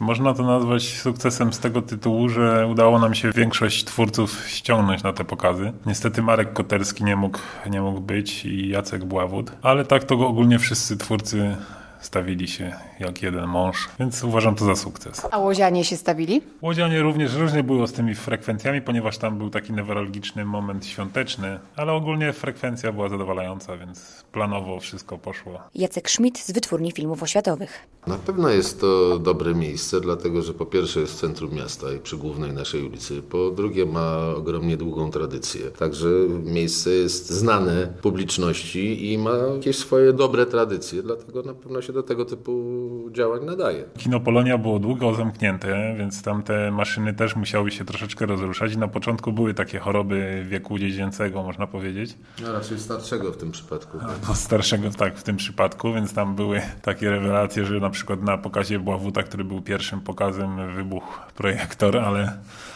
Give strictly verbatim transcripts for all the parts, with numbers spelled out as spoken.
Można to nazwać sukcesem z tego tytułu, że udało nam się większość twórców ściągnąć na te pokazy. Niestety Marek Koterski nie mógł, nie mógł być i Jacek Bławód, ale tak to ogólnie wszyscy twórcy stawili się jak jeden mąż, więc uważam to za sukces. A łodzianie się stawili? Łodzianie również różnie było z tymi frekwencjami, ponieważ tam był taki newralgiczny moment świąteczny, ale ogólnie frekwencja była zadowalająca, więc planowo wszystko poszło. Jacek Schmidt z Wytwórni Filmów Oświatowych. Na pewno jest to dobre miejsce, dlatego że po pierwsze jest w centrum miasta i przy głównej naszej ulicy, po drugie ma ogromnie długą tradycję. Także miejsce jest znane publiczności i ma jakieś swoje dobre tradycje, dlatego na pewno się do tego typu działań nadaje. Kino Polonia było długo zamknięte, więc tam te maszyny też musiały się troszeczkę rozruszać i na początku były takie choroby wieku dziecięcego, można powiedzieć. No raczej starszego w tym przypadku. No, starszego, tak, w tym przypadku, więc tam były takie rewelacje, że na przykład na pokazie Bławuta, który był pierwszym pokazem, wybuchł projektor, ale...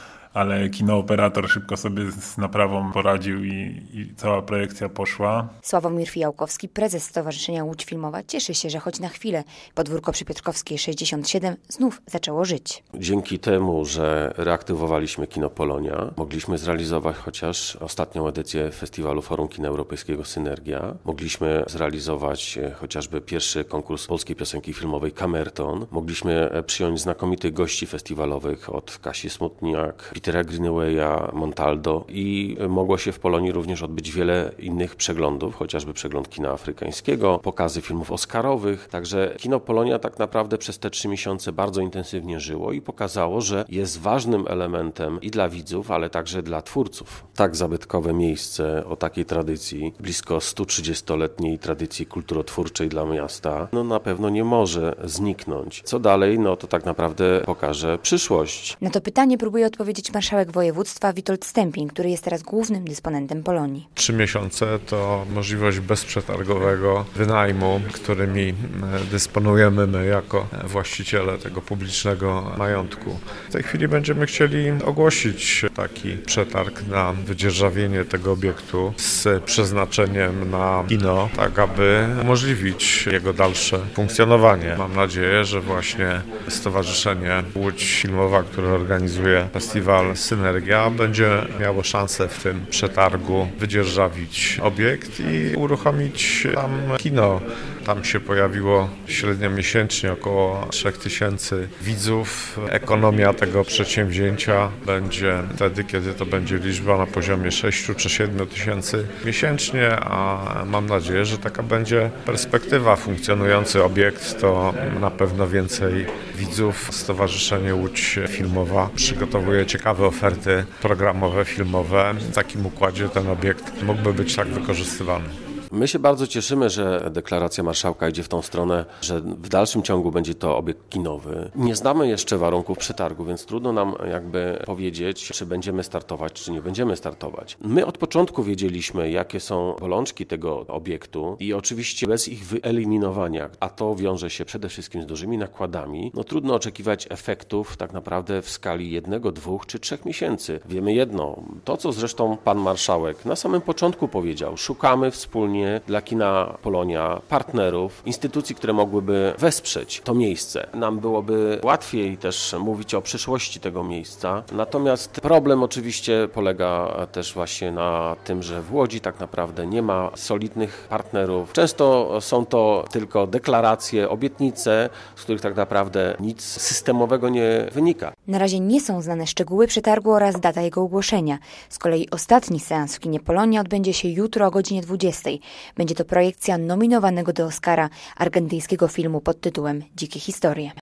ale kinooperator szybko sobie z naprawą poradził i, i cała projekcja poszła. Sławomir Fijałkowski, prezes Stowarzyszenia Łódź Filmowa, cieszy się, że choć na chwilę podwórko przy Piotrkowskiej sześćdziesiąt siedem znów zaczęło żyć. Dzięki temu, że reaktywowaliśmy Kino Polonia, mogliśmy zrealizować chociaż ostatnią edycję Festiwalu Forum Kina Europejskiego Synergia. Mogliśmy zrealizować chociażby pierwszy konkurs polskiej piosenki filmowej Kamerton. Mogliśmy przyjąć znakomitych gości festiwalowych od Kasi Smutniak, Petera Greenawaya, Montaldo i mogło się w Polonii również odbyć wiele innych przeglądów, chociażby przegląd kina afrykańskiego, pokazy filmów oscarowych. Także Kino Polonia tak naprawdę przez te trzy miesiące bardzo intensywnie żyło i pokazało, że jest ważnym elementem i dla widzów, ale także dla twórców. Tak zabytkowe miejsce o takiej tradycji, blisko sto trzydziestoletniej tradycji kulturotwórczej dla miasta, no na pewno nie może zniknąć. Co dalej? No to tak naprawdę pokaże przyszłość. Na to pytanie próbuje odpowiedzieć marszałek województwa Witold Stępień, który jest teraz głównym dysponentem Polonii. Trzy miesiące to możliwość bezprzetargowego wynajmu, którymi dysponujemy my jako właściciele tego publicznego majątku. W tej chwili będziemy chcieli ogłosić taki przetarg na wydzierżawienie tego obiektu z przeznaczeniem na kino, tak aby umożliwić jego dalsze funkcjonowanie. Mam nadzieję, że właśnie Stowarzyszenie Łódź Filmowa, które organizuje Festiwal Synergia, będzie miało szansę w tym przetargu wydzierżawić obiekt i uruchomić tam kino. Tam się pojawiło średnio miesięcznie około trzy tysiące widzów. Ekonomia tego przedsięwzięcia będzie wtedy, kiedy to będzie liczba na poziomie sześć czy siedem tysięcy miesięcznie, a mam nadzieję, że taka będzie perspektywa. Funkcjonujący obiekt to na pewno więcej widzów. Stowarzyszenie Łódź Filmowa przygotowuje ciekawe oferty programowe, filmowe. W takim układzie ten obiekt mógłby być tak wykorzystywany. My się bardzo cieszymy, że deklaracja marszałka idzie w tą stronę, że w dalszym ciągu będzie to obiekt kinowy. Nie znamy jeszcze warunków przetargu, więc trudno nam jakby powiedzieć, czy będziemy startować, czy nie będziemy startować. My od początku wiedzieliśmy, jakie są bolączki tego obiektu i oczywiście bez ich wyeliminowania, a to wiąże się przede wszystkim z dużymi nakładami, no trudno oczekiwać efektów tak naprawdę w skali jednego, dwóch czy trzech miesięcy. Wiemy jedno, to co zresztą pan marszałek na samym początku powiedział, szukamy wspólnie dla Kina Polonia partnerów, instytucji, które mogłyby wesprzeć to miejsce. Nam byłoby łatwiej też mówić o przyszłości tego miejsca. Natomiast problem oczywiście polega też właśnie na tym, że w Łodzi tak naprawdę nie ma solidnych partnerów. Często są to tylko deklaracje, obietnice, z których tak naprawdę nic systemowego nie wynika. Na razie nie są znane szczegóły przetargu oraz data jego ogłoszenia. Z kolei ostatni seans w Kinie Polonia odbędzie się jutro o godzinie dwudziestej. Będzie to projekcja nominowanego do Oscara argentyńskiego filmu pod tytułem Dzikie historie.